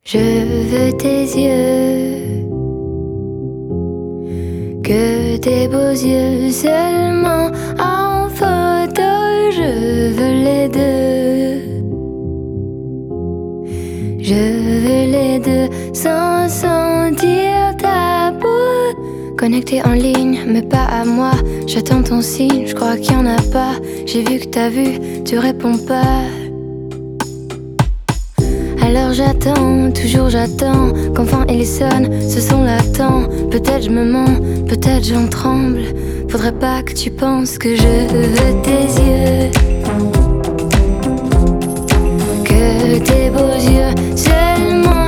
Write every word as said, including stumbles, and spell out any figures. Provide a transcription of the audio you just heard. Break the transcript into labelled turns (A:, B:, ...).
A: Je veux tes yeux, que tes beaux yeux seulement en photo. Je veux les deux, je veux les deux sans sentir ta peau. Connecté en ligne, mais pas à moi. J'attends ton signe, je crois qu'il y en a pas. J'ai vu que t'as vu, tu réponds pas. Alors j'attends, toujours j'attends qu'enfin il sonne, ce son l'attend. Peut-être je me mens, peut-être j'en tremble. Faudrait pas que tu penses que je veux tes yeux, que tes beaux yeux seulement